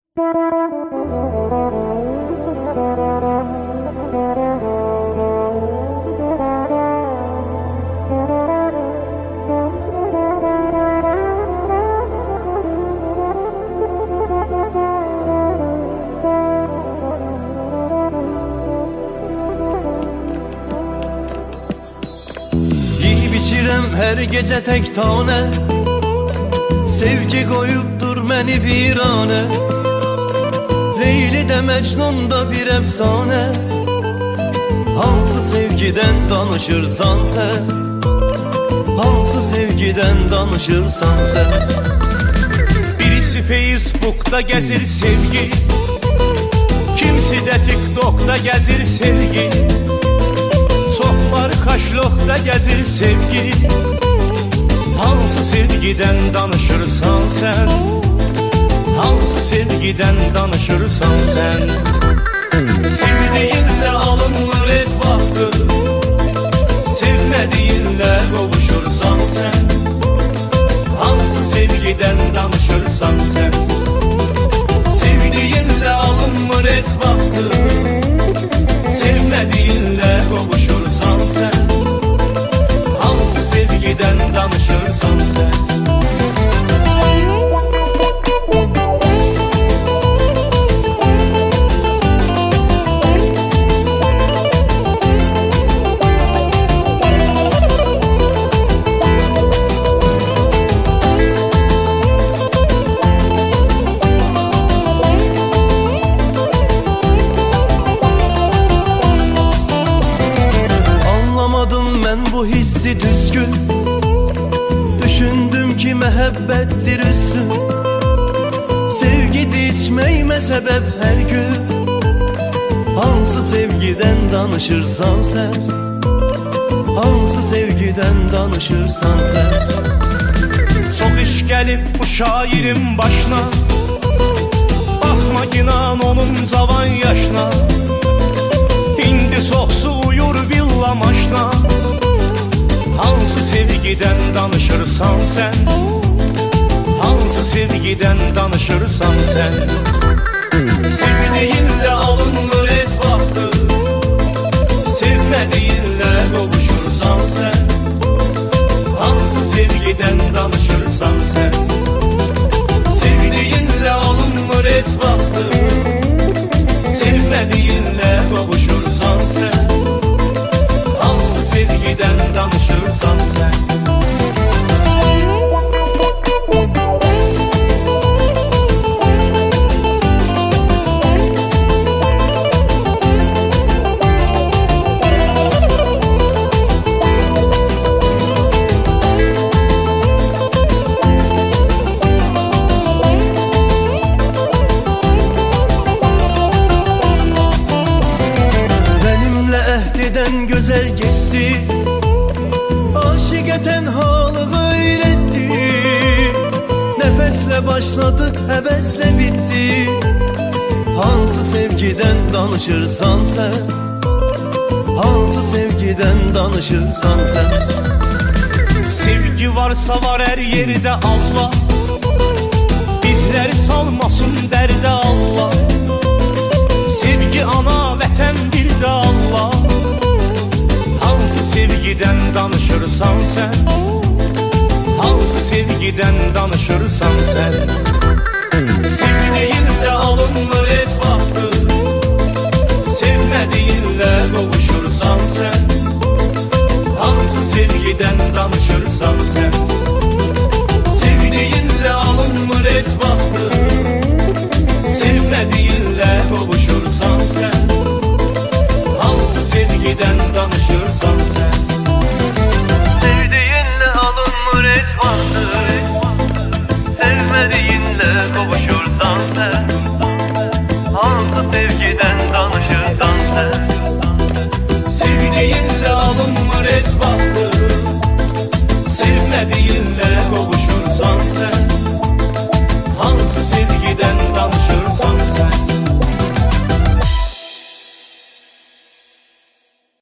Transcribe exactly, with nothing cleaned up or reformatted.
Yiyip içirem her gece tek tane, sevgi koyupdur beni virane. Leyli de Mecnun da bir efsane, hansı sevgiden danışırsan sen, hansı sevgiden danışırsan sen. Birisi Facebook'ta gezir sevgi, kimisi de TikTok'ta gezir sevgi, çoxlar kaşlokda gezir sevgi. Hansı sevgiden danışırsan sen, hansı sevgiden danışırsan sen. Sevdiğinle alınır esvahtır, sevmediğinle kavuşursan sen, hansı sevgiden danışırsan sen. Sevdiğinle alınır esvahtır, sevmediğinle kavuşursan sen, hansı sevgiden danışırsan sen. Ben bu hissi düzgün, düşündüm ki mehabbettir üstün. Sevgi içmeyime sebep her gün, hansı sevgiden danışırsan sen, hansı sevgiden danışırsan sen. Çok iş gelip bu şairin başına, bakma inan onun cavan yaşına. İndi soxsu uyur villa maşna, hansı sevgiden danışırsan sen, hansı sevgiden danışırsan sen. Sevdiğinle alınır esvahtır, sevmediğinle kavuşursan sen, hansı sevgiden danışırsan sen. Sevdiğinle alınır esvahtır, sevmediğinle kavuşursan sen, hansı sevgiden danışırsan sen. Eden güzel gitti, aşık tenhalığı öğretti. Nefesle başladı, hevesle bitti, hansı sevgiden danışırsan sen, hansı sevgiden danışırsan sen. Sevgi varsa var her yerde Allah, bizleri salmasın derde Allah. Sevgi ana vətən bir də Allah, hansı sevgiden danışırsan sen, hansı sevgiden danışırsan sen. Sevdiğinle alınır esvahtır, sevmediğinle kavuşursan sen, hansı sevgiden danışırsan sen.